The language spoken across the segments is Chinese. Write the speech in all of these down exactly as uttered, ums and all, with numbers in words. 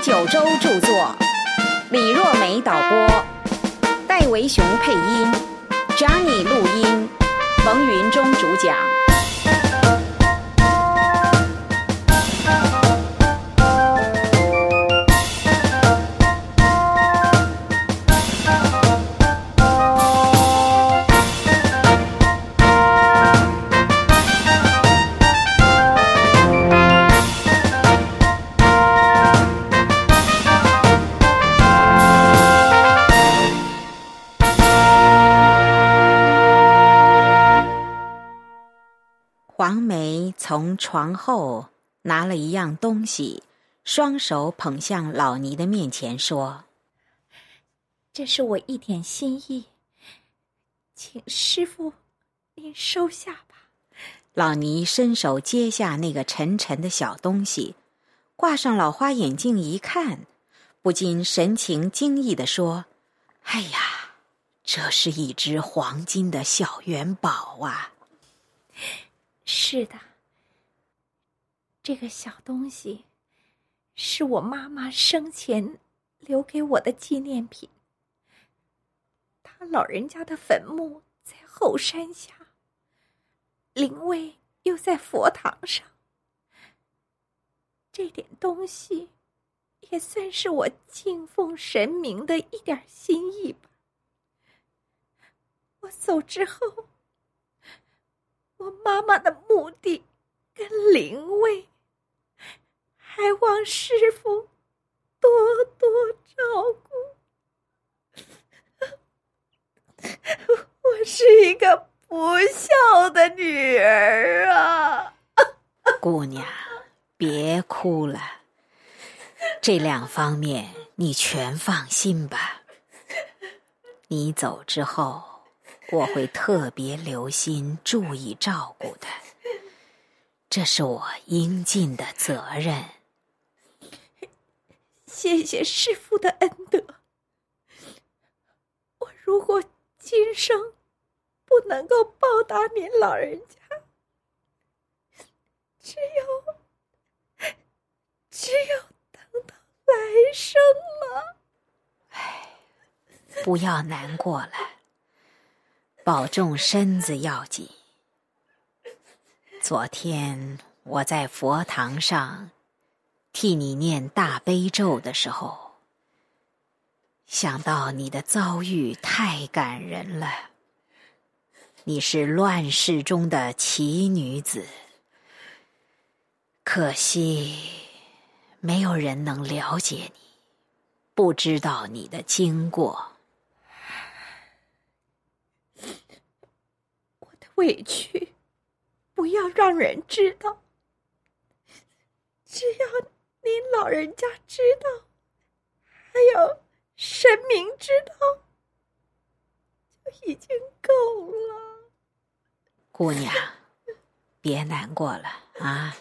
九州著作，李若梅导播，戴维雄配音， Johnny 录音，冯云中主讲。黄梅从床后拿了一样东西，双手捧向老尼的面前说： 这是我一点心意，请师父您收下吧。 老尼伸手接下那个沉沉的小东西，挂上老花眼镜一看，不禁神情惊异地说：哎呀，这是一只黄金的小元宝啊！ 是的，这个小东西是我妈妈生前留给我的纪念品。她老人家的坟墓在后山下，灵位又在佛堂上。这点东西也算是我敬奉神明的一点心意吧。我走之后，我妈妈的墓地跟灵位，还望师父多多照顾。我是一个不孝的女儿啊！ 姑娘，别哭了，这两方面你全放心吧。你走之后，我会特别留心注意照顾的，这是我应尽的责任。 谢谢师父的恩德。我如果今生不能够报答您老人家，只有只有等到来生了。 唉，不要难过了，保重身子要紧。昨天我在佛堂上替你念大悲咒的时候，想到你的遭遇太感人了。你是乱世中的奇女子，可惜没有人能了解你，不知道你的经过。 委屈不要让人知道，只要您老人家知道，还有神明知道，就已经够了。 姑娘，别难过了啊！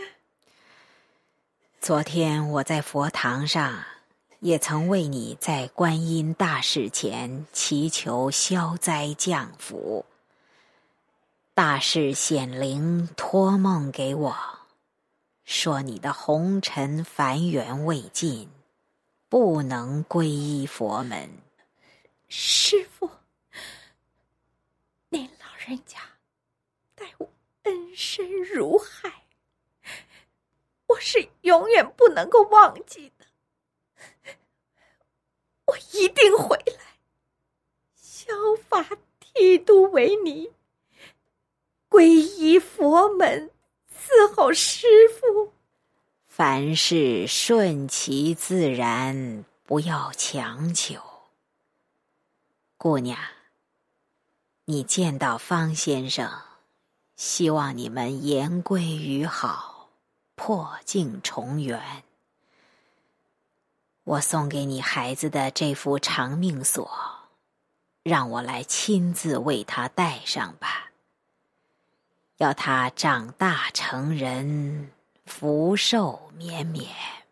昨天我在佛堂上也曾为你在观音大士前祈求消灾降福。大士显灵托梦给我，说你的红尘凡缘未尽，不能皈依佛门。 师父，您老人家待我恩深如海，我是永远不能够忘记的。我一定回来，效法剃度为尼，皈依佛门，伺候师父。 凡事顺其自然，不要强求。姑娘，你见到方先生，希望你们言归于好，破镜重圆。我送给你孩子的这副长命锁，让我来亲自为他戴上吧。要他长大成人，福寿绵绵。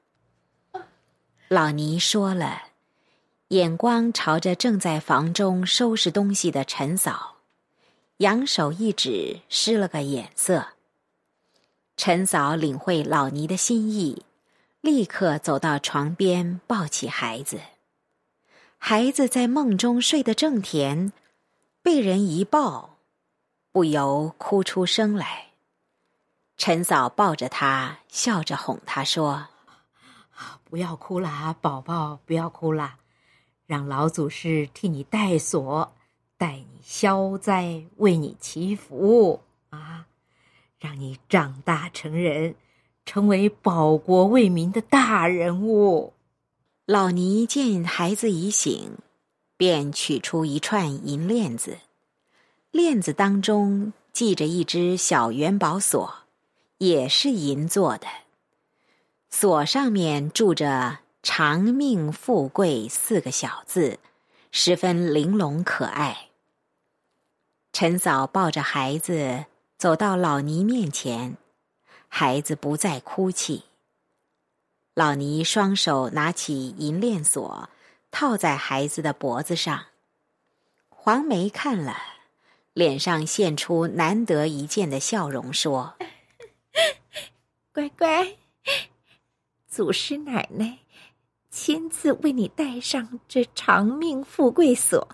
老尼说了，眼光朝着正在房中收拾东西的陈嫂，扬手一指，施了个眼色。陈嫂领会老尼的心意， 立刻走到床边，抱起孩子。孩子在梦中睡得正甜，被人一抱，不由哭出声来。陈嫂抱着他，笑着哄他说： 不要哭啦，宝宝，不要哭啦，让老祖师替你带锁，带你消灾，为你祈福啊，让你长大成人，成为保国为民的大人物。 老尼见孩子已醒，便取出一串银链子，链子当中系着一只小元宝锁，也是银做的，锁上面注着长命富贵四个小字，十分玲珑可爱。陈嫂抱着孩子走到老尼面前，孩子不再哭泣。老尼双手拿起银链锁，套在孩子的脖子上。黄梅看了，脸上现出难得一见的笑容，说： 乖乖，祖师奶奶亲自为你戴上这长命富贵锁，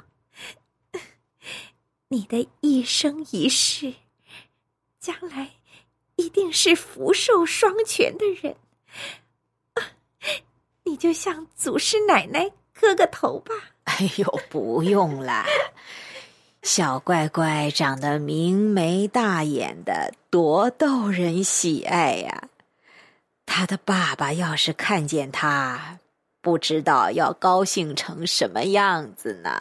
你的一生一世，将来一定是福寿双全的人。你就向祖师奶奶磕个头吧。 哎呦，不用啦，小乖乖长得明眉大眼的，多逗人喜爱呀！他的爸爸要是看见他，不知道要高兴成什么样子呢。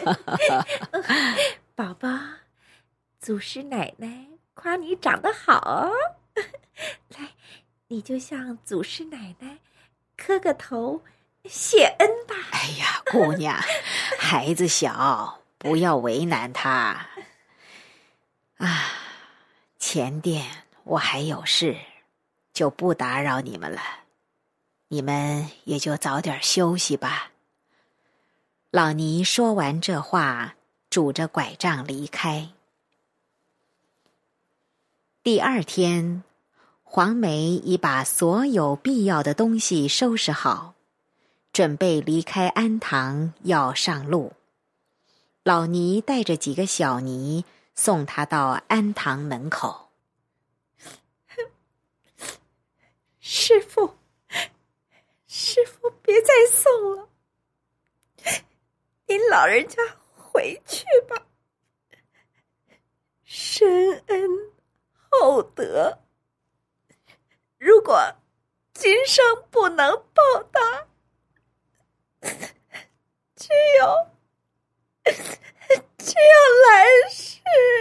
宝宝，祖师奶奶夸你长得好，来，你就向祖师奶奶磕个头，谢恩吧。 哎呀，姑娘，孩子小，不要为难他。啊，前殿我还有事，就不打扰你们了，你们也就早点休息吧。老尼说完这话，拄着拐杖离开。第二天，黄梅已把所有必要的东西收拾好，准备离开安堂，要上路。老尼带着几个小尼送他到安堂门口。 师父，师父别再送了，您老人家回去吧，深恩厚德，如果今生不能报答，只有只有来世。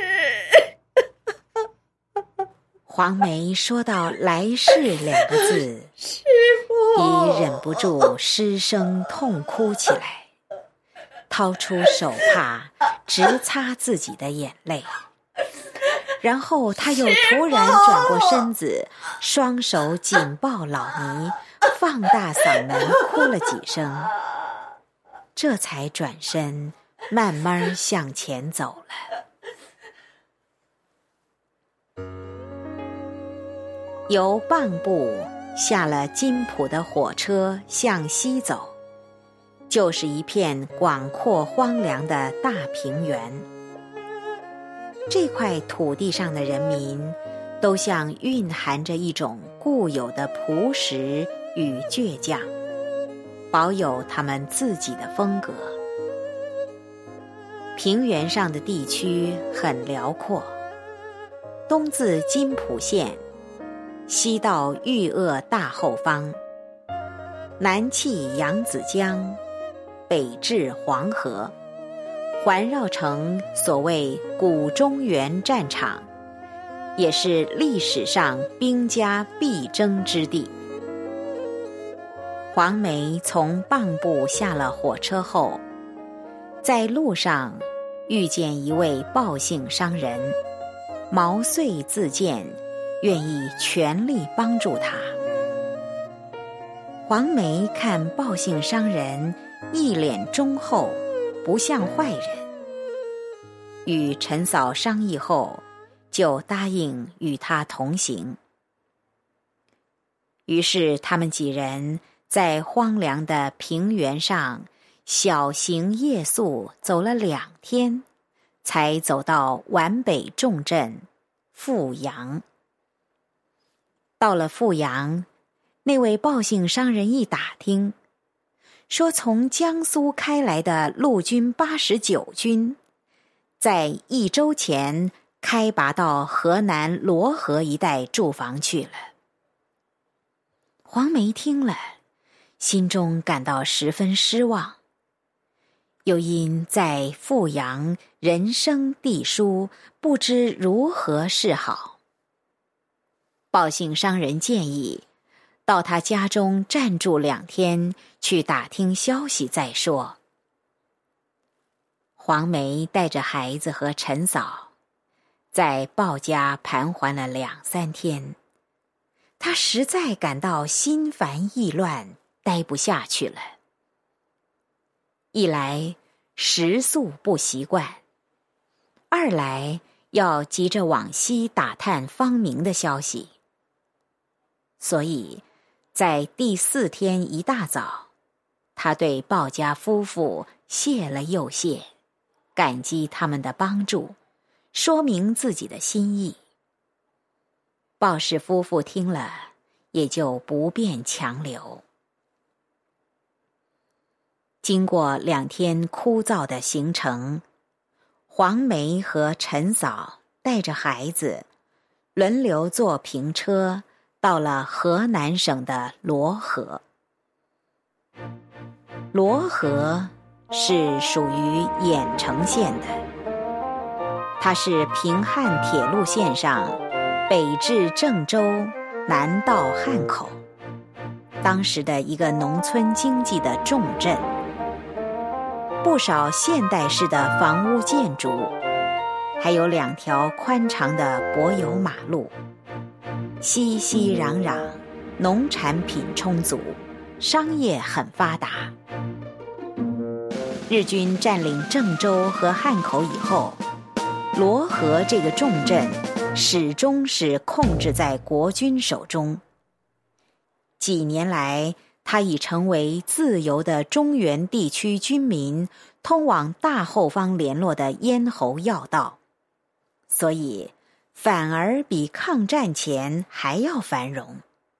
黄梅说到来世两个字， 师父已忍不住失声痛哭起来，掏出手帕直擦自己的眼泪。然后他又突然转过身子，双手紧抱老尼，放大嗓门哭了几声，这才转身慢慢向前走了。由蚌埠下了金浦的火车向西走，就是一片广阔荒凉的大平原。这块土地上的人民都像蕴含着一种固有的朴实与倔强，保有他们自己的风格。平原上的地区很辽阔，东自金浦县，西到豫鄂大后方，南契扬子江，北至黄河，环绕成所谓古中原战场，也是历史上兵家必争之地。黄梅从蚌埠下了火车后，在路上遇见一位鲍姓商人，毛遂自荐，愿意全力帮助他。黄梅看鲍姓商人一脸忠厚，不像坏人，与陈嫂商议后，就答应与他同行。 于是他们几人在荒凉的平原上小行夜宿，走了两天，才走到皖北重镇富阳。到了富阳，那位报信商人一打听，说从江苏开来的陆军八十九军，在一周前开拔到河南罗河一带驻防去了。黄梅听了，心中感到十分失望，又因在富阳人生地疏，不知如何是好。报信商人建议到他家中暂住两天，去打听消息再说。黄梅带着孩子和陈嫂在鲍家盘桓了两三天，他实在感到心烦意乱，待不下去了。一来食宿不习惯，二来要急着往西打探方明的消息，所以在第四天一大早，他对鲍家夫妇谢了又谢，感激他们的帮助，说明自己的心意。鲍氏夫妇听了，也就不便强留。经过两天枯燥的行程，黄梅和陈嫂带着孩子轮流坐平车，到了河南省的罗河。罗河是属于郾城县的，它是平汉铁路线上北至郑州，南到汉口，当时的一个农村经济的重镇。不少现代式的房屋建筑，还有两条宽长的柏油马路，熙熙攘攘，农产品充足，商业很发达。日军占领郑州和汉口以后，罗河这个重镇始终是控制在国军手中。几年来，它已成为自由的中原地区军民通往大后方联络的咽喉要道，所以反而比抗战前还要繁荣。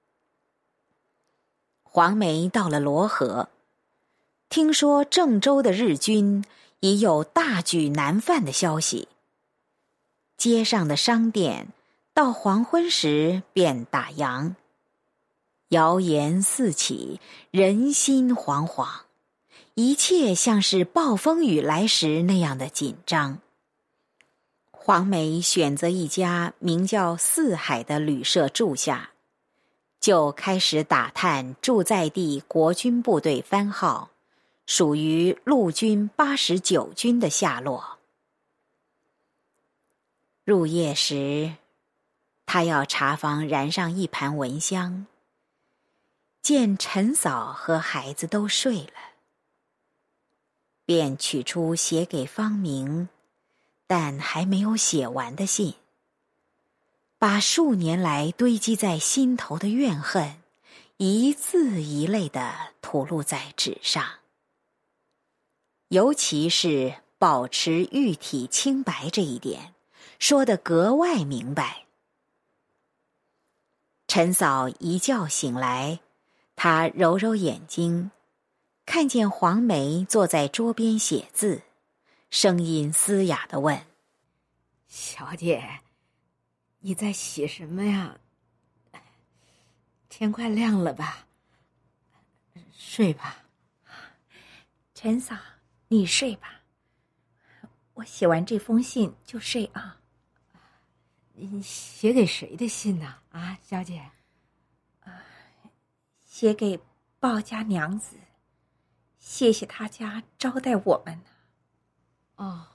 黄梅到了罗河，听说郑州的日军已有大举南犯的消息，街上的商店到黄昏时便打烊，谣言四起，人心惶惶，一切像是暴风雨来时那样的紧张。黄梅选择一家名叫四海的旅社住下，就开始打探驻在地国军部队番号，属于陆军八十九军的下落。入夜时，他要茶房燃上一盘蚊香，见陈嫂和孩子都睡了，便取出写给方明但还没有写完的信，把数年来堆积在心头的怨恨一字一类地吐露在纸上，尤其是保持玉体清白这一点，说得格外明白。陈嫂一觉醒来，她揉揉眼睛，看见黄梅坐在桌边写字，声音嘶哑地问： 小姐，你在写什么呀？天快亮了吧？睡吧。 陈嫂，你睡吧，我写完这封信就睡啊。 你写给谁的信呢？啊，小姐。 写给鲍家娘子，谢谢他家招待我们呢。 哦，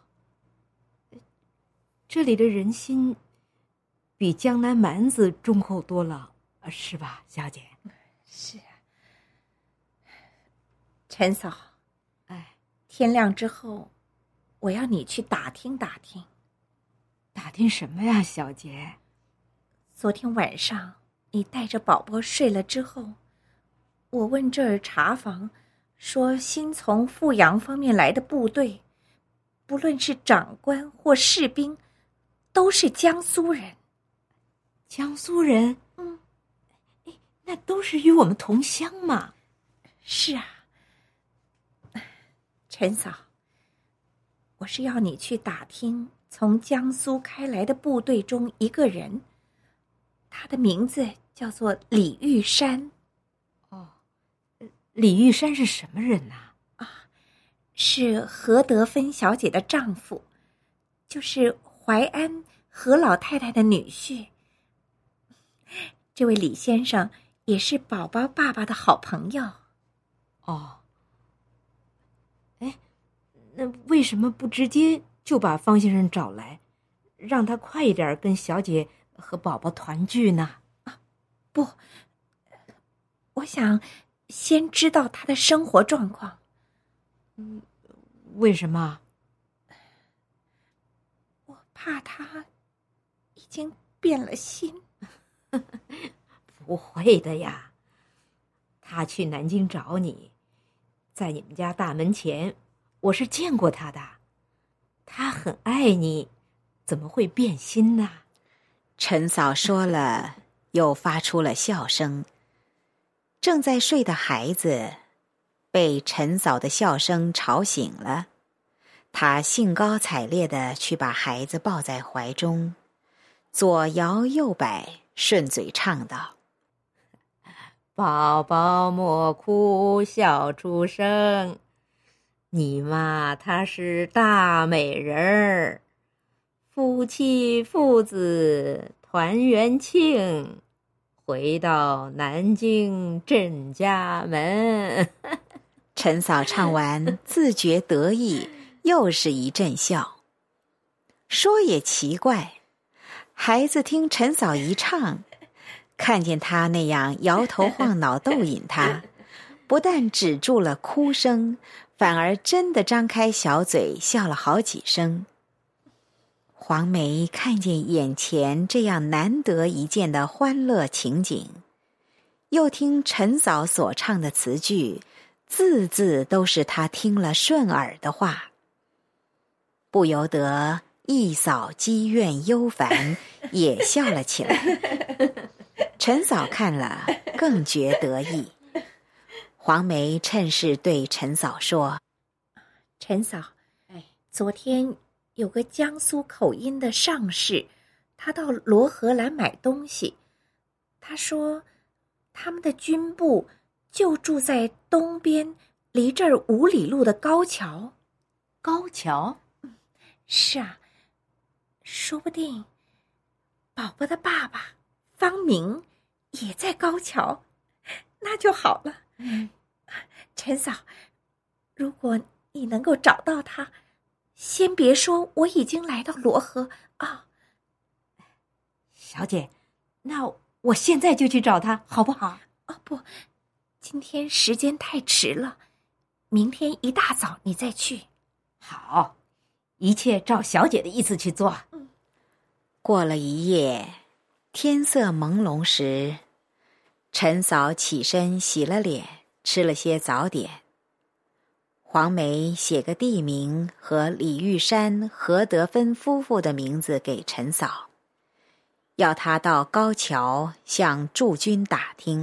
这里的人心比江南蛮子忠厚多了，是吧，小姐？ 是啊。陈嫂， 哎， 天亮之后，我要你去打听打听。 打听什么呀，小姐？ 昨天晚上你带着宝宝睡了之后，我问这儿查房，说新从富阳方面来的部队，不论是长官或士兵，都是江苏人。 江苏人？ 嗯， 那都是与我们同乡嘛。 是啊，陈嫂，我是要你去打听从江苏开来的部队中一个人，他的名字叫做李玉山。 哦，李玉山是什么人呐？ 啊，是何德芬小姐的丈夫，就是淮安何老太太的女婿。这位李先生也是宝宝爸爸的好朋友。 哦，哎，那为什么不直接就把方先生找来，让他快一点跟小姐和宝宝团聚呢？ 啊，不，我想先知道他的生活状况。 嗯，为什么？ 我怕他已经变了心。 不会的呀，他去南京找你，在你们家大门前，我是见过他的。他很爱你，怎么会变心呢？ 陈嫂说了，又发出了笑声。正在睡的孩子被陈嫂的笑声吵醒了，他兴高采烈地去把孩子抱在怀中，左摇右摆，顺嘴唱道： 宝宝莫哭，笑出声，你妈她是大美人儿，夫妻父子团圆庆，回到南京镇家门。 陈嫂唱完，自觉得意，又是一阵笑。说也奇怪，孩子听陈嫂一唱，看见他那样摇头晃脑逗引他，不但止住了哭声，反而真的张开小嘴笑了好几声。黄梅看见眼前这样难得一见的欢乐情景，又听陈嫂所唱的词句，字字都是她听了顺耳的话，不由得一扫积怨忧烦，也笑了起来。陈嫂看了更觉得意。黄梅趁势对陈嫂说： 陈嫂，哎，昨天有个江苏口音的上士，他到罗河来买东西，他说他们的军部就住在东边离这儿五里路的高桥。 高桥？ 是啊，说不定宝宝的爸爸方明也在高桥，那就好了。 嗯， 陈嫂，如果你能够找到他，先别说我已经来到罗河啊。 小姐，那我现在就去找他，好不好？ 哦，不，今天时间太迟了，明天一大早你再去。 好，一切照小姐的意思去做。 嗯。 过了一夜，天色朦胧时，陈嫂起身洗了脸，吃了些早点。黄梅写个地名和李玉山、何德芬夫妇的名字给陈嫂，要她到高桥向驻军打听。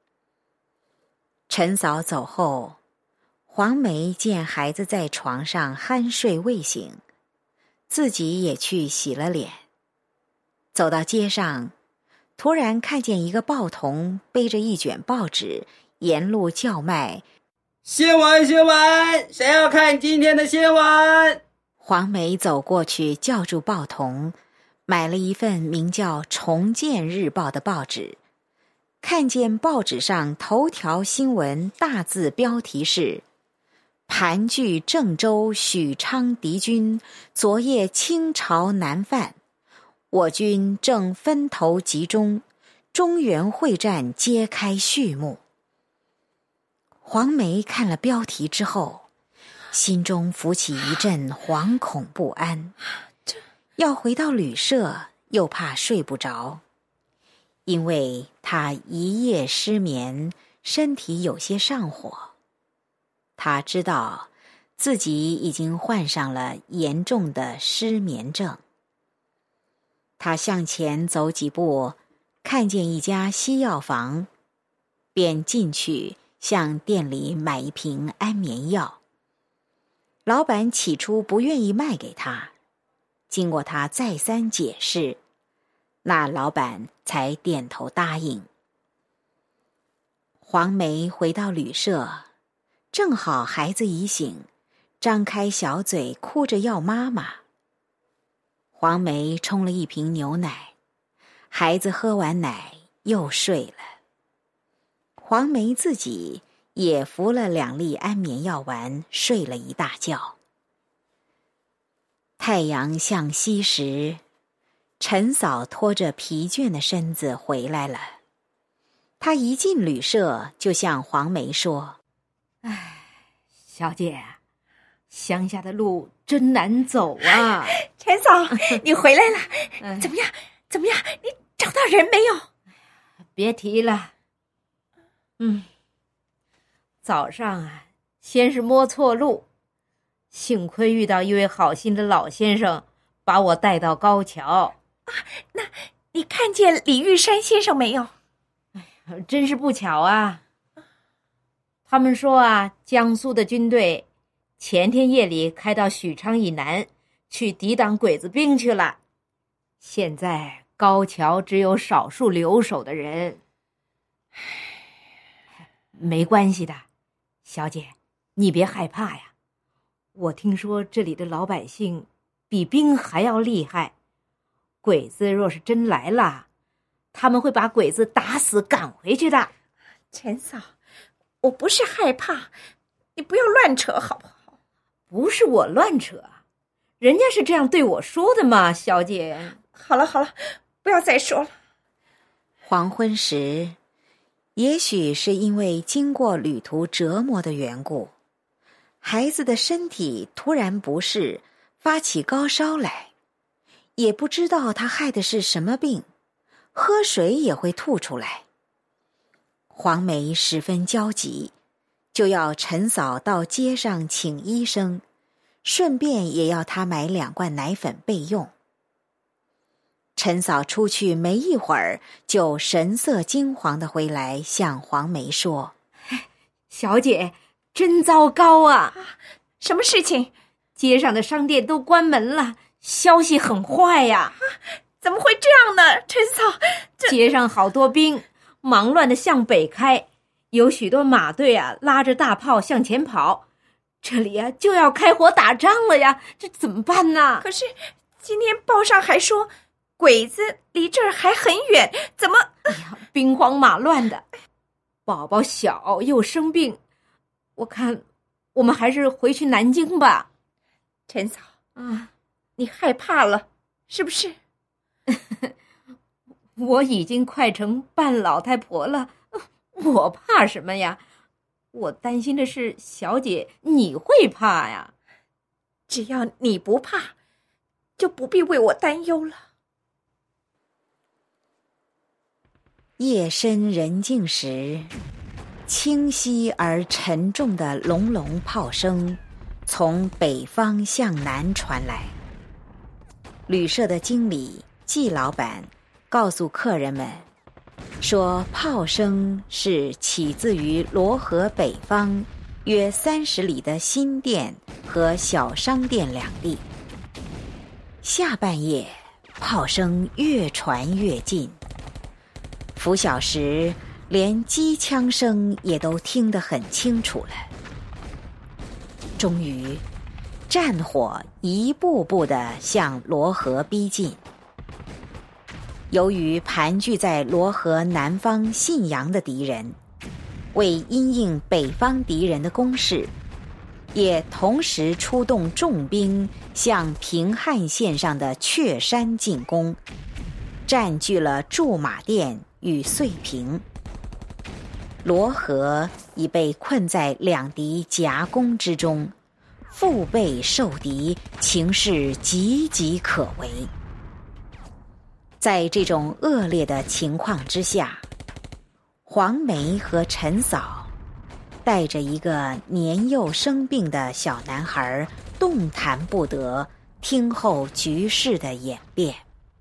陈嫂走后，黄梅见孩子在床上酣睡未醒，自己也去洗了脸。走到街上，突然看见一个报童背着一卷报纸，沿路叫卖： 新闻新闻，谁要看今天的新闻？ 黄梅走过去叫住报童，买了一份名叫《重建日报》的报纸，看见报纸上头条新闻大字标题是：盘踞郑州许昌敌军昨夜倾巢南犯，我军正分头集中，中原会战揭开序幕。黄梅看了标题之后，心中浮起一阵惶恐不安，要回到旅社又怕睡不着， 因为他一夜失眠，身体有些上火。他知道自己已经患上了严重的失眠症。他向前走几步，看见一家西药房，便进去向店里买一瓶安眠药。老板起初不愿意卖给他，经过他再三解释，那老板才点头答应。黄梅回到旅社，正好孩子已醒，张开小嘴哭着要妈妈。黄梅冲了一瓶牛奶，孩子喝完奶又睡了。黄梅自己也服了两粒安眠药丸，睡了一大觉。太阳向西时，陈嫂拖着疲倦的身子回来了。她一进旅社就向黄梅说： 唉，小姐，乡下的路真难走啊。 陈嫂，你回来了，怎么样？怎么样？你找到人没有？ 别提了。嗯，早上啊，先是摸错路，幸亏遇到一位好心的老先生，把我带到高桥。 啊，那你看见李玉山先生没有？ 哎呀，真是不巧啊。他们说啊，江苏的军队前天夜里开到许昌以南，去抵挡鬼子兵去了。现在高桥只有少数留守的人。没关系的，小姐，你别害怕呀。我听说这里的老百姓比兵还要厉害，鬼子若是真来了，他们会把鬼子打死赶回去的。 陈嫂，我不是害怕，你不要乱扯好不好？ 不是我乱扯，人家是这样对我说的嘛，小姐。 好了好了，不要再说了。 黄昏时，也许是因为经过旅途折磨的缘故，孩子的身体突然不适，发起高烧来，也不知道他害的是什么病，喝水也会吐出来。黄梅十分焦急，就要陈嫂到街上请医生，顺便也要他买两罐奶粉备用。陈嫂出去没一会儿，就神色惊惶地回来，向黄梅说： 小姐，真糟糕啊！ 啊，什么事情？ 街上的商店都关门了，消息很坏呀。 啊，怎么会这样呢？陈嫂，这街上好多兵，忙乱地向北开，有许多马队啊，拉着大炮向前跑，这里啊就要开火打仗了呀，这怎么办呢？ 可是今天报上还说鬼子离这儿还很远，怎么？ 哎呀，兵荒马乱的，宝宝小又生病，我看我们还是回去南京吧。 陈嫂， 啊， 你害怕了是不是？ 我已经快成半老太婆了，我怕什么呀？我担心的是小姐你会怕呀。 只要你不怕，就不必为我担忧了。 夜深人静时，清晰而沉重的隆隆炮声从北方向南传来。旅社的经理季老板告诉客人们说，炮声是起自于罗河北方约三十里的新店和小商店两地。下半夜炮声越传越近，拂晓时连机枪声也都听得很清楚了。终于战火一步步地向罗河逼近。由于盘踞在罗河南方信阳的敌人，为因应北方敌人的攻势，也同时出动重兵向平汉线上的雀山进攻，占据了驻马店与遂平。罗河已被困在两敌夹攻之中，腹背受敌，情势岌岌可危。 在这种恶劣的情况之下，黄梅和陈嫂带着一个年幼生病的小男孩动弹不得，听候局势的演变。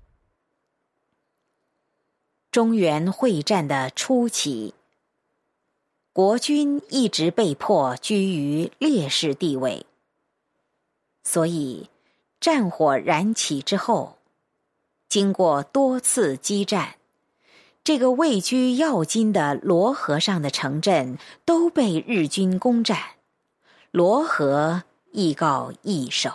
中原会战的初期，国军一直被迫居于劣势地位，所以战火燃起之后，经过多次激战，这个位居要津的罗河上的城镇都被日军攻占，罗河亦告易手。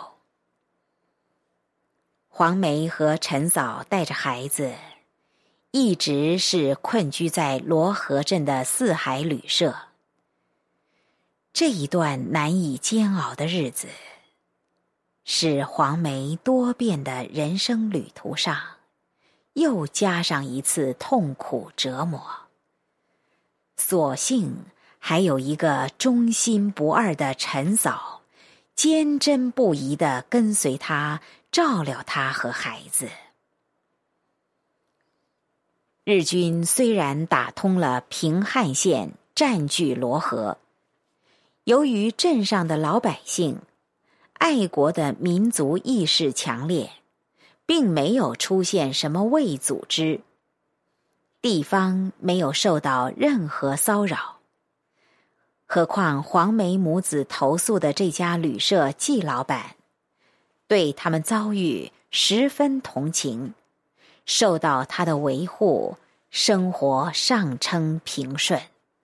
黄梅和陈嫂带着孩子，一直是困居在罗河镇的四海旅社。这一段难以煎熬的日子，是黄梅多变的人生旅途上又加上一次痛苦折磨。所幸还有一个忠心不二的陈嫂，坚贞不移地跟随他，照料他和孩子。日军虽然打通了平汉线，占据罗河，由于镇上的老百姓爱国的民族意识强烈，并没有出现什么伪组织，地方没有受到任何骚扰。何况黄梅母子投诉的这家旅社季老板对他们遭遇十分同情，受到他的维护，生活尚称平顺。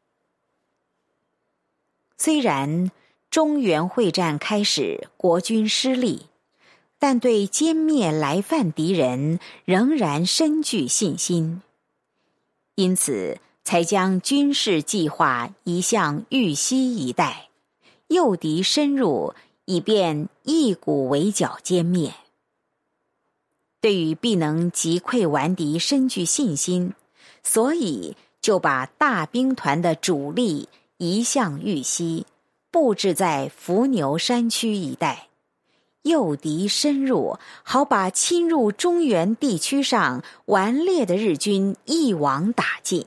虽然中原会战开始，国军失利，但对歼灭来犯敌人仍然深具信心，因此才将军事计划移向豫西一带，诱敌深入，以便一鼓为角歼灭。对于必能击溃顽敌深具信心，所以就把大兵团的主力移向豫西，布置在伏牛山区一带，诱敌深入，好把侵入中原地区上顽劣的日军一网打尽。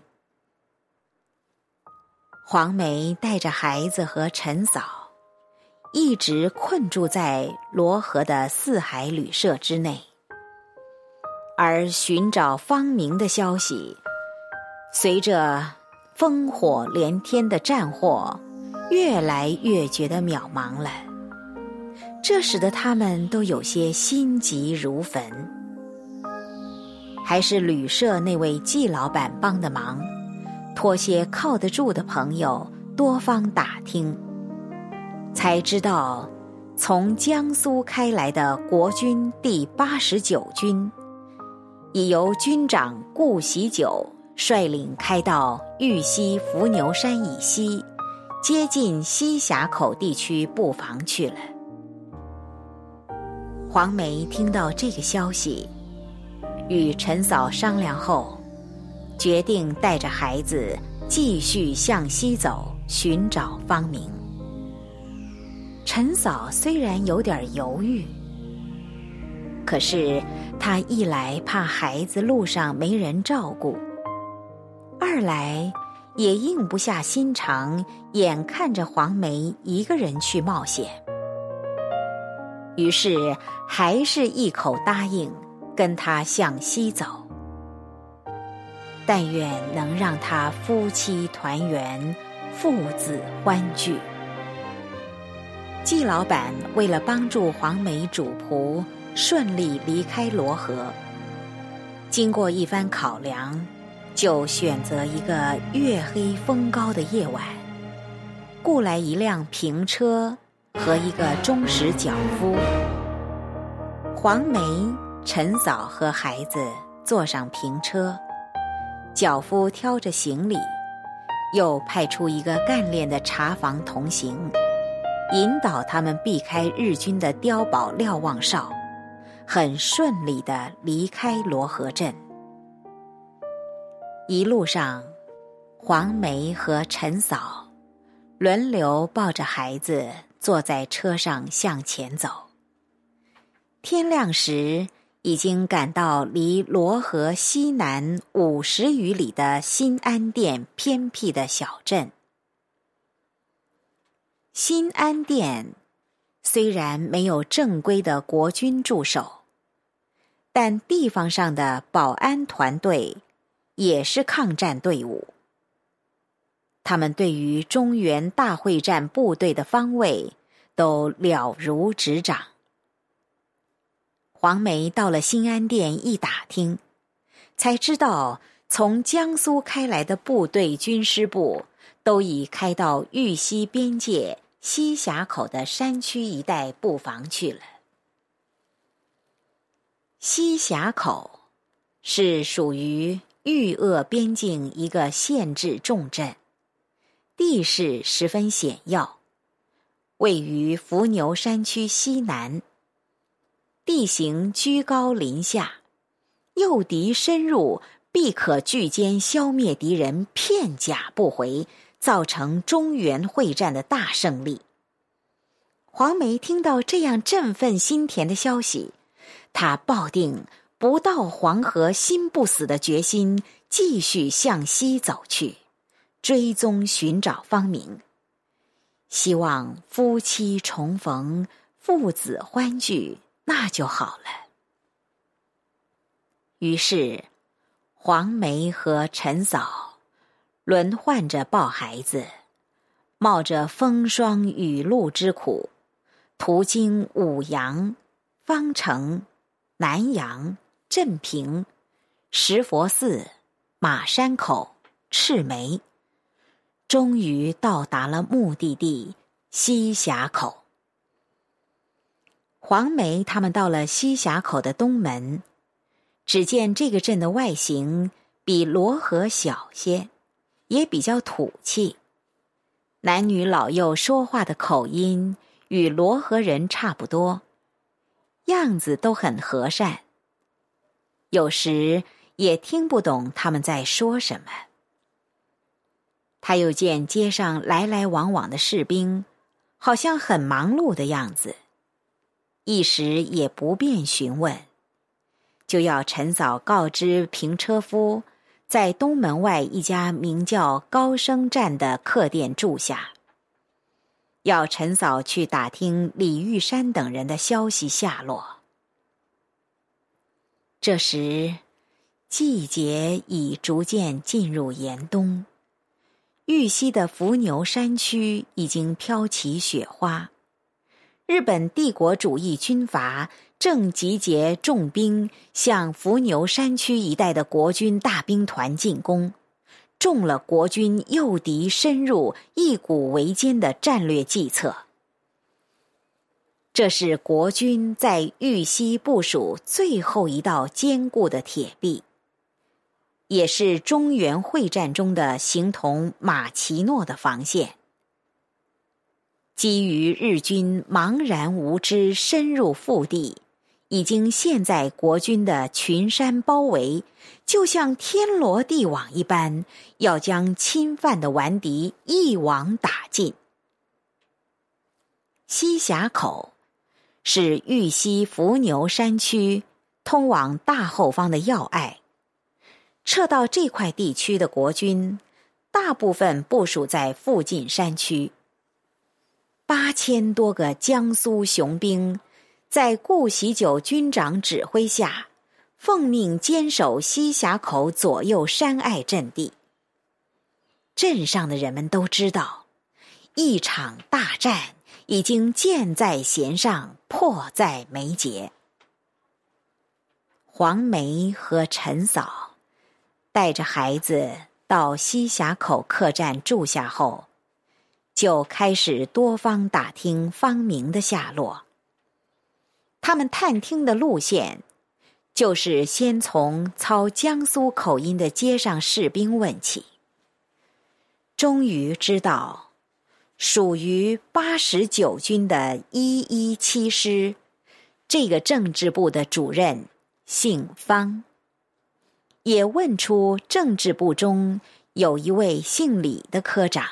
黄梅带着孩子和陈嫂，一直困住在罗河的四海旅社之内，而寻找方明的消息，随着烽火连天的战祸，越来越觉得渺茫了。这使得他们都有些心急如焚。还是旅社那位季老板帮的忙，托些靠得住的朋友多方打听，才知道从江苏开来的国军第八十九军，已由军长顾喜久率领开到豫西伏牛山以西，接近西峡口地区布防去了。黄梅听到这个消息，与陈嫂商量后，决定带着孩子继续向西走，寻找方明。陈嫂虽然有点犹豫，可是她一来怕孩子路上没人照顾，二来也硬不下心肠，眼看着黄梅一个人去冒险，于是还是一口答应跟他向西走。但愿能让他夫妻团圆，父子欢聚。季老板为了帮助黄梅主仆顺利离开罗河，经过一番考量，就选择一个月黑风高的夜晚，雇来一辆平车和一个忠实脚夫。黄梅、陈嫂和孩子坐上平车，脚夫挑着行李，又派出一个干练的茶房同行，引导他们避开日军的碉堡瞭望哨，很顺利地离开罗河镇。一路上，黄梅和陈嫂轮流抱着孩子坐在车上向前走。天亮时， 已经赶到离罗河西南五十余里的新安店偏僻的小镇。新安店虽然没有正规的国军驻守，但地方上的保安团队也是抗战队伍。他们对于中原大会战部队的方位都了如指掌。黄梅到了新安店一打听，才知道从江苏开来的部队军师部都已开到豫西边界西峡口的山区一带布防去了。西峡口是属于豫鄂边境一个县治重镇，地势十分险要，位于伏牛山区西南，地形居高临下，诱敌深入，必可聚歼消灭敌人，片甲不回，造成中原会战的大胜利。黄梅听到这样振奋心田的消息，他抱定不到黄河心不死的决心，继续向西走去，追踪寻找芳名，希望夫妻重逢，父子欢聚，那就好了。于是黄梅和陈嫂轮换着抱孩子，冒着风霜雨露之苦，途经武阳、方城、南阳、镇平、石佛寺、马山口、赤眉，终于到达了目的地西峡口。黄梅他们到了西峡口的东门，只见这个镇的外形比罗河小些，也比较土气，男女老幼说话的口音与罗河人差不多，样子都很和善，有时也听不懂他们在说什么。他又见街上来来往往的士兵，好像很忙碌的样子，一时也不便询问，就要陈嫂告知平车夫，在东门外一家名叫高升站的客店住下，要陈嫂去打听李玉山等人的消息下落。这时季节已逐渐进入严冬，豫西的伏牛山区已经飘起雪花，日本帝国主义军阀正集结重兵向伏牛山区一带的国军大兵团进攻，中了国军诱敌深入、一鼓为坚的战略计策。这是国军在豫西部署最后一道坚固的铁壁，也是中原会战中的形同马奇诺的防线。基于日军茫然无知深入腹地，已经陷在国军的群山包围，就像天罗地网一般，要将侵犯的顽敌一网打尽。西峡口是豫西伏牛山区通往大后方的要隘，撤到这块地区的国军大部分部署在附近山区，八千多个江苏雄兵在顾喜久军长指挥下，奉命坚守西峡口左右山隘阵地。镇上的人们都知道，一场大战已经箭在弦上，迫在眉睫。黄梅和陈嫂带着孩子到西峡口客栈住下后，就开始多方打听芳名的下落。他们探听的路线，就是先从操江苏口音的街上士兵问起，终于知道属于八十九军的一一七师，这个政治部的主任姓方，也问出政治部中有一位姓李的科长。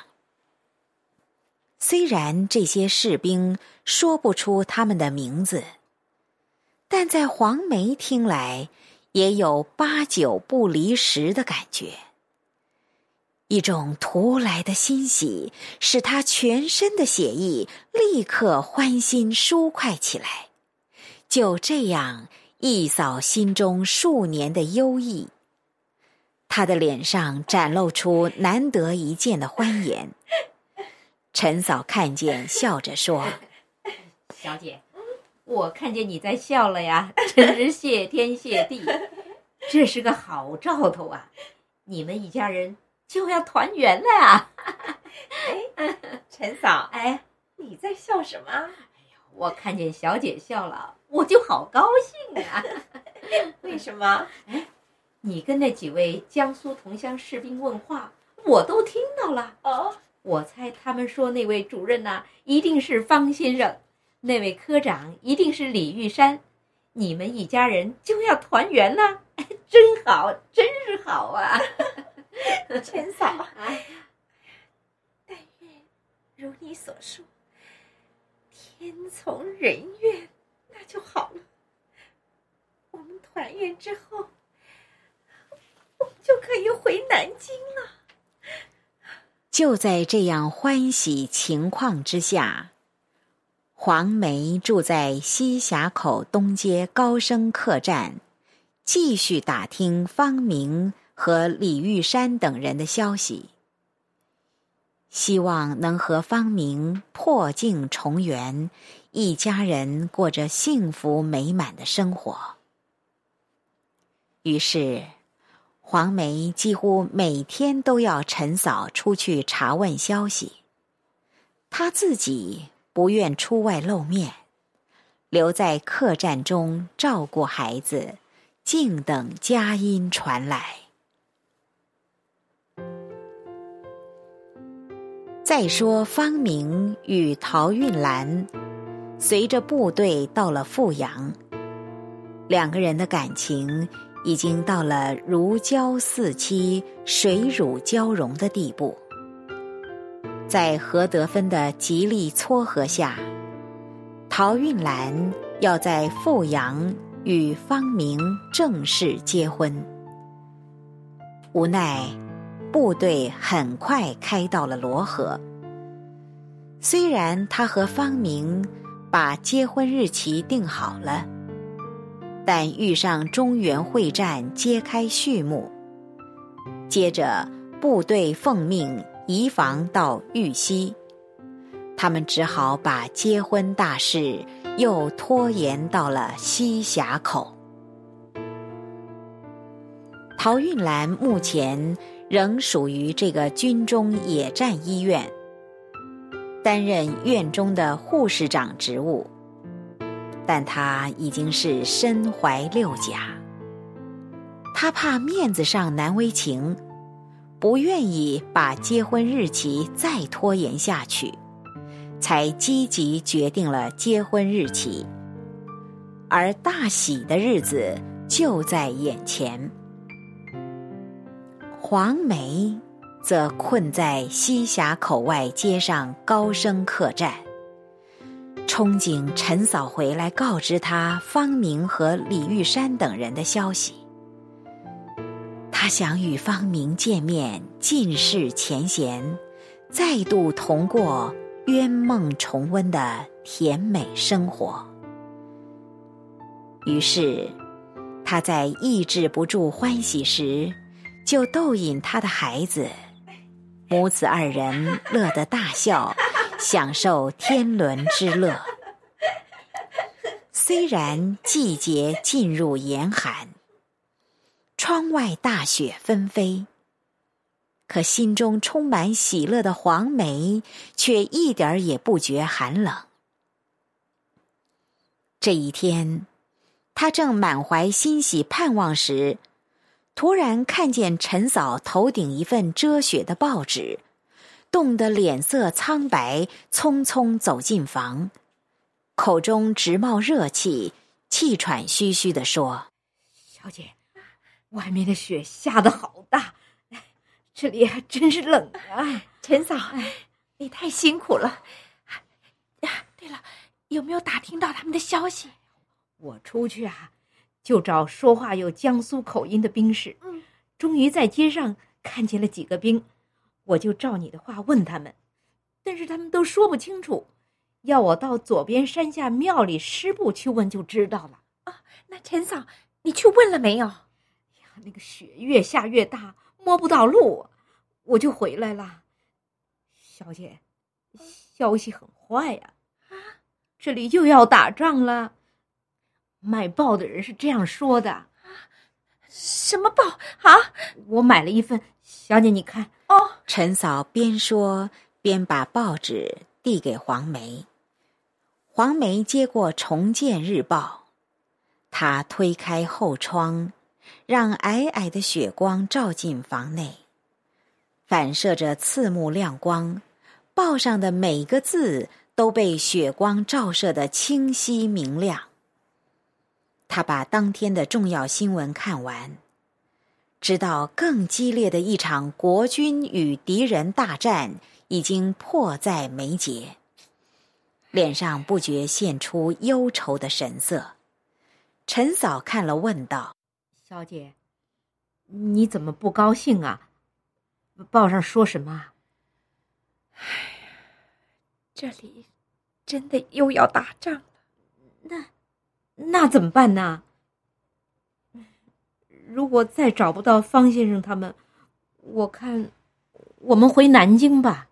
虽然这些士兵说不出他们的名字， 但在黄梅听来，也有八九不离十的感觉。一种突来的欣喜，使他全身的血液立刻欢欣舒快起来，就这样一扫心中数年的忧郁。他的脸上展露出难得一见的欢颜。陈嫂看见，笑着说： 小姐，我看见你在笑了呀，真是谢天谢地，这是个好兆头啊，你们一家人就要团圆了啊。 哎，陈嫂， 哎， 你在笑什么？哎呀，我看见小姐笑了，我就好高兴啊。 为什么？ 哎，你跟那几位江苏同乡士兵问话，我都听到了。 哦， 我猜他们说那位主任呐、啊，一定是方先生，那位科长一定是李玉山，你们一家人就要团圆了，真好，真是好啊。 陈嫂，但愿如你所说，天从人愿，那就好了。我们团圆之后，我们就可以回南京了。 就在这样欢喜情况之下，黄梅住在西峡口东街高升客栈，继续打听方明和李玉山等人的消息，希望能和方明破镜重圆，一家人过着幸福美满的生活。于是黄梅几乎每天都要陈嫂出去查问消息，她自己不愿出外露面，留在客栈中照顾孩子，静等佳音传来。再说方明与陶韵兰随着部队到了阜阳，两个人的感情已经到了如胶似漆、水乳交融的地步。在何德芬的极力撮合下，陶韵兰要在阜阳与方明正式结婚。无奈部队很快开到了罗河，虽然他和方明把结婚日期定好了，但遇上中原会战揭开序幕，接着部队奉命移防到豫西，他们只好把结婚大事又拖延到了西峡口。陶韵兰目前仍属于这个军中野战医院，担任院中的护士长职务，但他已经是身怀六甲，他怕面子上难为情，不愿意把结婚日期再拖延下去，才积极决定了结婚日期。而大喜的日子就在眼前。黄梅则困在西峡口外街上高升客栈，憧憬陈嫂回来告知他方明和李玉山等人的消息。他想与方明见面，尽释前嫌，再度同过冤梦重温的甜美生活。于是他在抑制不住欢喜时，就逗引他的孩子，母子二人乐得大笑，享受天伦之乐。虽然季节进入严寒，窗外大雪纷飞，可心中充满喜乐的黄梅却一点儿也不觉寒冷。这一天，他正满怀欣喜盼望时，突然看见陈嫂头顶一份遮雪的报纸，冻得脸色苍白，匆匆走进房，口中直冒热气，气喘吁吁地说： 小姐，外面的雪下得好大，这里还真是冷啊。 陈嫂，你太辛苦了。呀，对了，有没有打听到他们的消息？ 我出去啊，就找说话有江苏口音的兵士。 嗯， 终于在街上看见了几个兵，我就照你的话问他们，但是他们都说不清楚，要我到左边山下庙里师部去问就知道了。 啊，那陈嫂，你去问了没有？ 呀，那个雪越下越大，摸不到路，我就回来了。小姐，消息很坏呀！ 啊， 这里又要打仗了。卖报的人是这样说的。啊， 什么报啊？ 我买了一份，小姐你看。 哦， 陈嫂边说边把报纸递给黄梅。黄梅接过《重建日报》，她推开后窗，让皑皑的雪光照进房内，反射着刺目亮光，报上的每个字都被雪光照射得清晰明亮。他把当天的重要新闻看完，知道更激烈的一场国军与敌人大战已经迫在眉睫，脸上不觉现出忧愁的神色。陈嫂看了问道： 小姐，你怎么不高兴啊？报上说什么？ 哎呀，这里真的又要打仗了。 那那怎么办呢？如果再找不到方先生他们，我看我们回南京吧。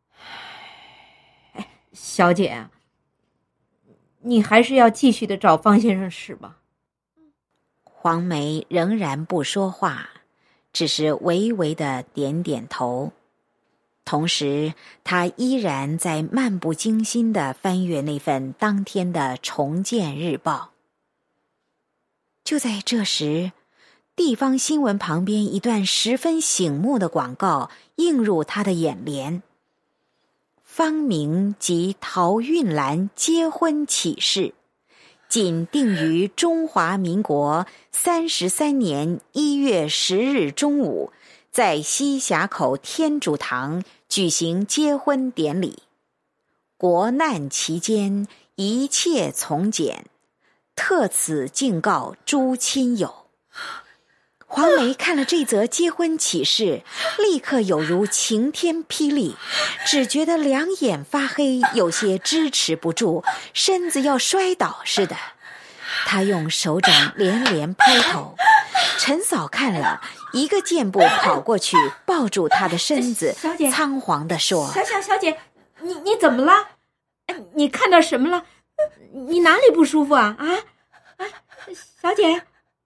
哎，小姐啊，你还是要继续的找方先生是吧？ 黄梅仍然不说话，只是微微的点点头。同时她依然在漫不经心地翻阅那份当天的《重建日报》。就在这时，地方新闻旁边一段十分醒目的广告映入她的眼帘：方明及陶韵兰结婚启事，仅定于中华民国三十三年一月十日中午，在西峡口天主堂举行结婚典礼。国难期间，一切从简，特此敬告诸亲友。黄梅看了这则结婚启事，立刻有如晴天霹雳，只觉得两眼发黑，有些支持不住，身子要摔倒似的。她用手掌连连拍头。陈嫂看了，一个箭步跑过去，抱住她的身子， 小姐仓皇地说： 小小小姐，你你怎么了？你看到什么了？你哪里不舒服啊？啊啊，小姐，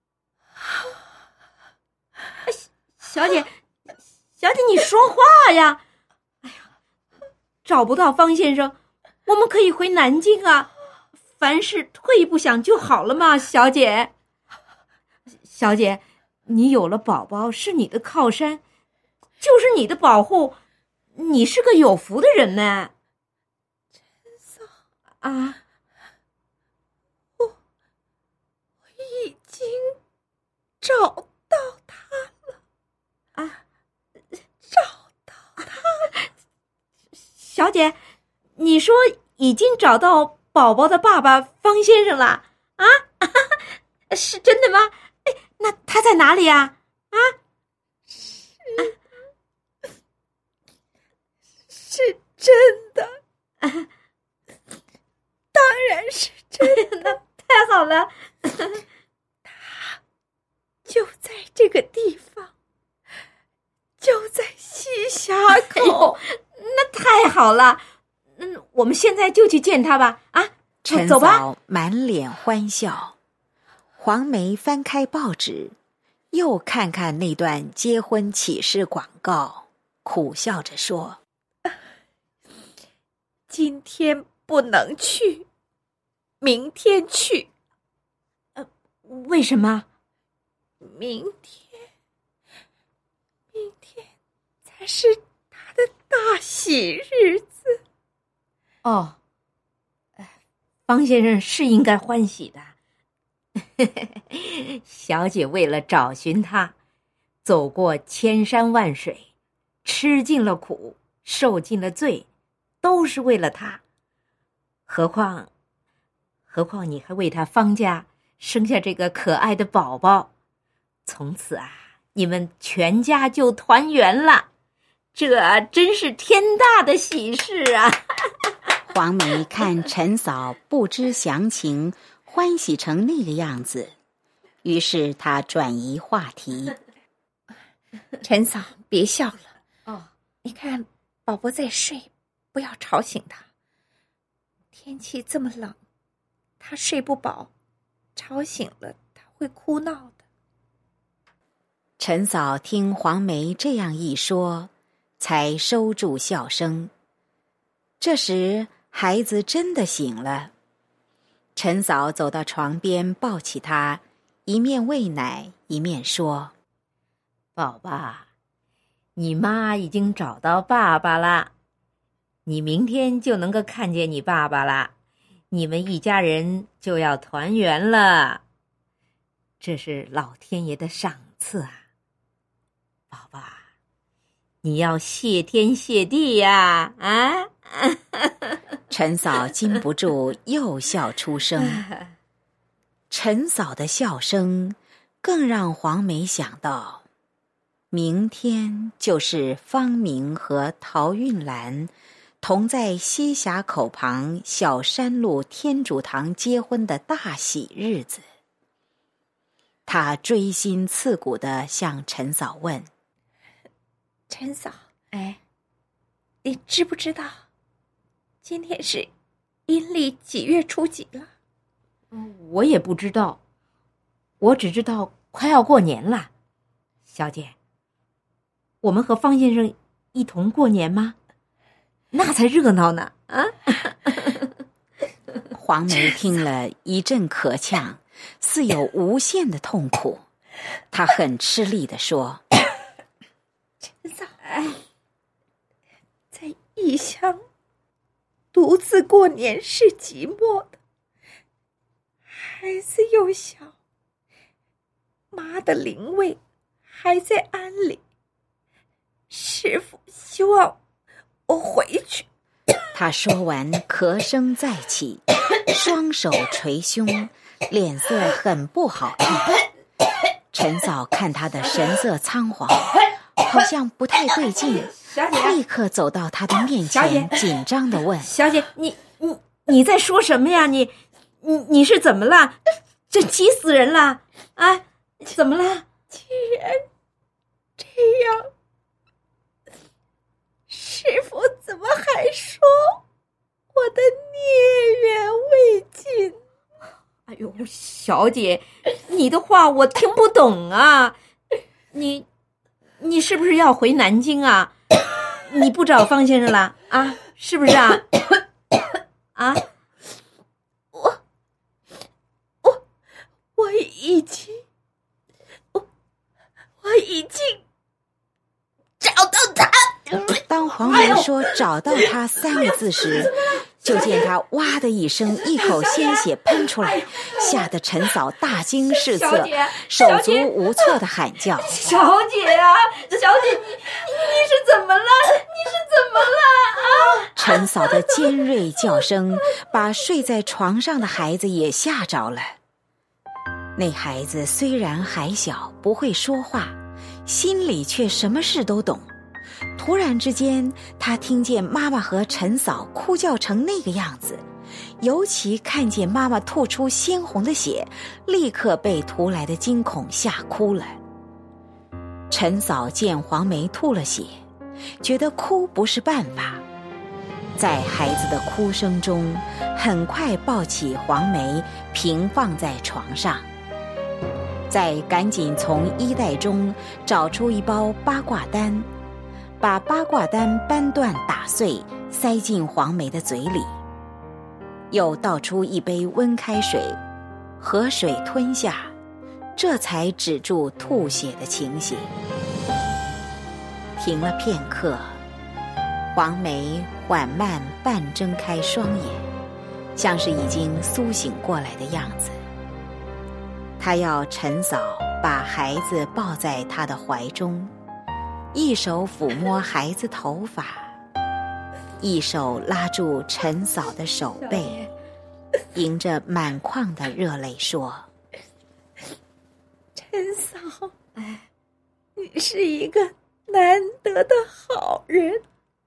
小姐，小姐，你说话呀！哎呀，找不到方先生，我们可以回南京啊。凡事退一步想就好了嘛，小姐。小姐，你有了宝宝是你的靠山，就是你的保护，你是个有福的人呢。 陈嫂啊， 我我已经找到他了啊， 找到他了。 小姐，你说已经找到宝宝的爸爸方先生了啊？是真的吗？哎，那他在哪里啊？啊？ 是是真的，当然是真的。 太好了， 他就在这个地方，就在西峡口。 哎，那太好了。嗯，我们现在就去见他吧。啊， 陈走吧。 嫂满脸欢笑。黄梅翻开报纸，又看看那段结婚启事广告，苦笑着说： 今天不能去，明天去。 呃，为什么？ 明天，明天才是他的大喜日子。 哦，方先生是应该欢喜的。小姐为了找寻他，走过千山万水，吃尽了苦，受尽了罪，都是为了他。何况何况你还为他方家生下这个可爱的宝宝，从此啊，你们全家就团圆了，这真是天大的喜事啊！ 黄梅看陈嫂不知详情，欢喜成那个样子，于是她转移话题。 陈嫂，别笑了。 哦， 你看宝宝在睡，不要吵醒他。天气这么冷，他睡不饱，吵醒了他会哭闹的。 陈嫂听黄梅这样一说，才收住笑声。这时孩子真的醒了，陈嫂走到床边抱起他，一面喂奶一面说： 宝宝，你妈已经找到爸爸了，你明天就能够看见你爸爸了，你们一家人就要团圆了，这是老天爷的赏赐啊！宝宝，你要谢天谢地呀！啊！ 陈嫂禁不住又笑出声。陈嫂的笑声更让黄梅想到，明天就是方明和陶韵兰同在西峡口旁小山路天主堂结婚的大喜日子。她锥心刺骨地向陈嫂问： 陈嫂， 哎， 你知不知道今天是阴历几月初几了？ 我也不知道，我只知道快要过年了。小姐，我们和方先生一同过年吗？那才热闹呢！啊！ 黄梅听了一阵咳呛，似有无限的痛苦。她很吃力地说： 陈嫂，在异乡独自过年是寂寞的，孩子又小，妈的灵位还在庵里，师父希望我回去。 他说完咳声再起，双手捶胸，脸色很不好看。陈嫂看他的神色苍黄，好像不太对劲，立刻走到他的面前，紧张地问： 小姐，你你你在说什么呀？你你你是怎么了？这急死人了啊！怎么了？ 既然这样，师父怎么还说我的孽缘未尽？ 哎呦，小姐，你的话我听不懂啊！你你是不是要回南京啊？你不找方先生了啊？是不是啊？啊？ 我我我已经我我已经找到他。 当黄梅说找到他三个字时，就见他哇的一声，一口鲜血喷出来，吓得陈嫂大惊失色，手足无措地喊叫： 小姐啊，小姐，你你是怎么了？你是怎么了啊？ 陈嫂的尖锐叫声把睡在床上的孩子也吓着了。那孩子虽然还小，不会说话，心里却什么事都懂。突然之间，他听见妈妈和陈嫂哭叫成那个样子，尤其看见妈妈吐出鲜红的血，立刻被突来的惊恐吓哭了。陈嫂见黄梅吐了血，觉得哭不是办法，在孩子的哭声中，很快抱起黄梅平放在床上，再赶紧从衣袋中找出一包八卦丹，把八卦丹掰断打碎，塞进黄梅的嘴里，又倒出一杯温开水，河水吞下，这才止住吐血的情形。停了片刻，黄梅缓慢半睁开双眼，像是已经苏醒过来的样子。她要陈嫂把孩子抱在她的怀中，一手抚摸孩子头发，一手拉住陈嫂的手背，迎着满眶的热泪说： 陈嫂，哎，你是一个难得的好人，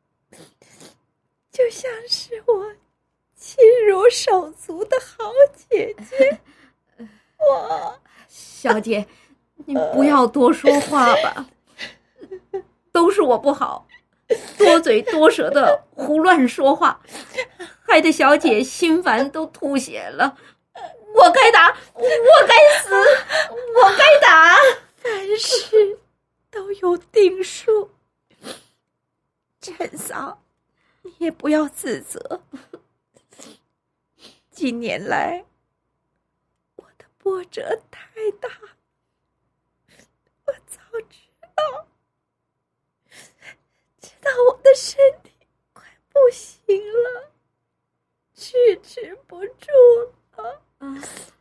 就像是我亲如手足的好姐姐。我小姐，你不要多说话吧，都是我不好，多嘴多舌的胡乱说话，害得小姐心烦都吐血了。我该打，我该死，我该打。 凡事都有定数，陈嫂，你也不要自责。近年来我的波折太大，我早知道知道我的身体快不行了，支持不住了。嗯，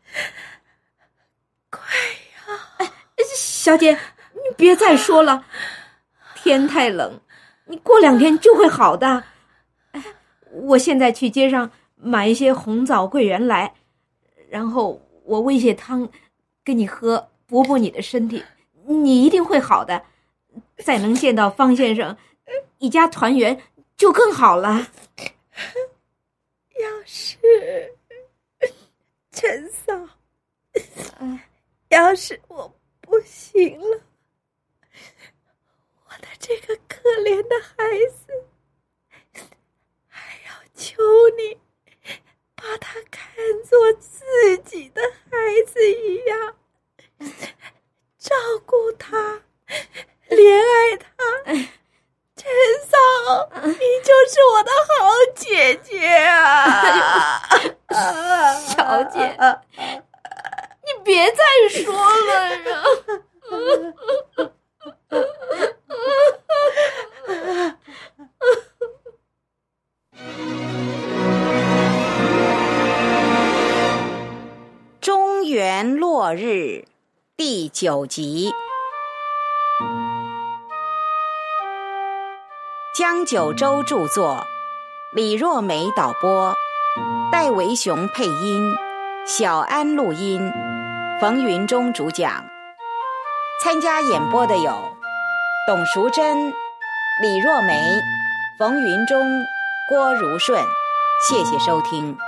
快呀！ 哎，小姐，你别再说了，天太冷，你过两天就会好的。哎，我现在去街上买一些红枣桂圆来，然后我煨些汤给你喝，补补你的身体，你一定会好的。再能见到方先生，一家团圆就更好了。 要是陈嫂，要是我不行了，我的这个可怜的孩子，还要求你把他看作自己的孩子一样，照顾他，怜爱他。陈嫂，你就是我的好姐姐啊！ 小姐，你别再说了呀！ 中原落日第九集，江九洲著作，李若梅导播，戴维雄配音，小安录音，冯云中主讲。参加演播的有董淑贞、李若梅、冯云中、郭如顺。谢谢收听。